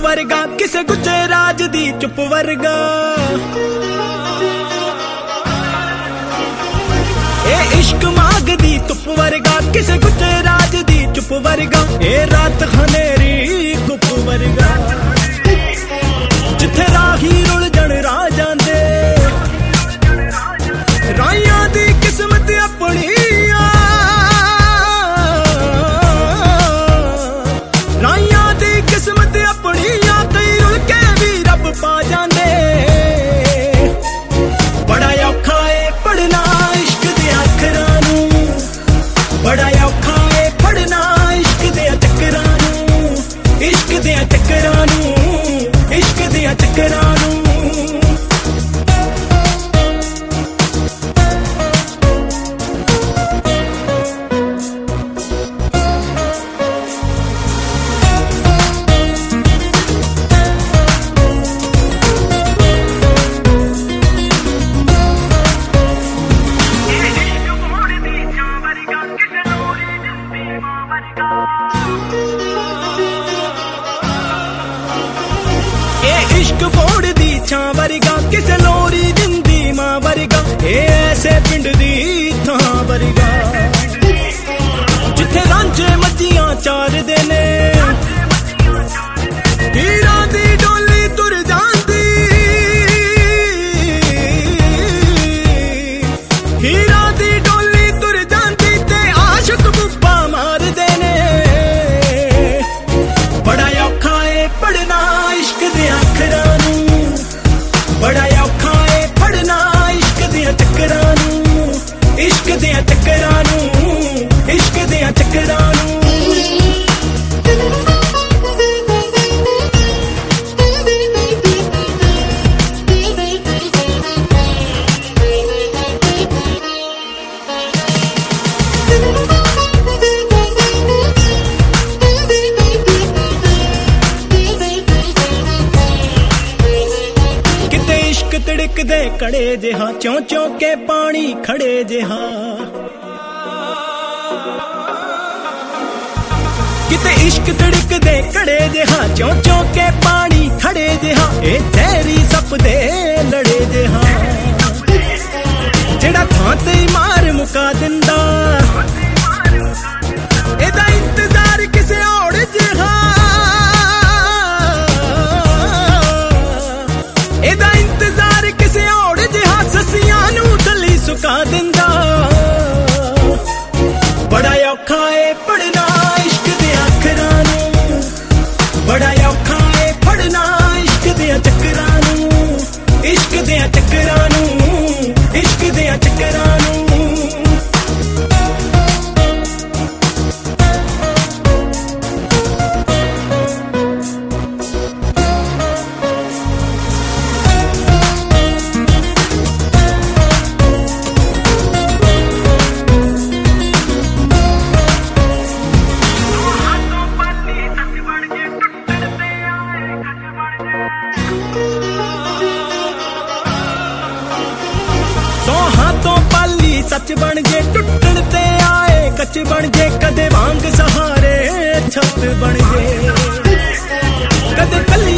वर्गा किसे गुजे राज दी चुप वर्गा ए इश्क माग दी तुप वर्गा किसे गुजे राज दी चुप वर्गा ए रात खनेरी गुप वर्गा जिथे राही रुल जन राह जांदे राइयां दी किस्मत अपनी राइयां दी किस्मत अपनी कई रुल के भी रब पा जांदे बड़ा औखा है पढ़ना इश्क दे अखरां नूं बड़ा औखा है पढ़ना इश्क दे चक्करां नूं इश्क दे चक्करां नूं इश्क दे चक्करां नूं इश्क बोड़ दी छां वर्गा किसे लोरी दिंदी मां वर्गा ऐसे पिंड दी थां वर्गा जिथे रांझे मच्छियां चारदे ने हीरा दी डोली तुर जांदी हीरा दी डोली तुर जांदी ते आशिक बुब्बा मारदे ने बड़ा औखा है पढ़ना इश्क दे अखरां नूं बड़ा औखा है पढ़ना इश्क दे चक्करां नूं इश्क दे चक्करां नूं इश्क दे चक्करां नूं तिड़कदे कड़े जिहा चौं चौं के पानी खड़े जिहा किते इश्क तिड़कदे कड़े जिहा चौं चौं के पानी खड़े जिहा ए जहरी सप दे लड़े जिहा जेड़ा थां ते मार मुका दिंदा एदा इंतजार किसे और जिहा एदा इंतजार किसे और जिहा ससियां नूं थली सुका दिंदा बड़ा औखा है पढ़ना इश्क दे अखरां नूं बड़ा औखा है पढ़ना इश्क दे चक्करां नूं इश्क दे चक्करां नूं इश्क दे चक्करां नूं सच बन जे टुटण ते आए कच बन जे कदे वांग सहारे छत बन जे कदे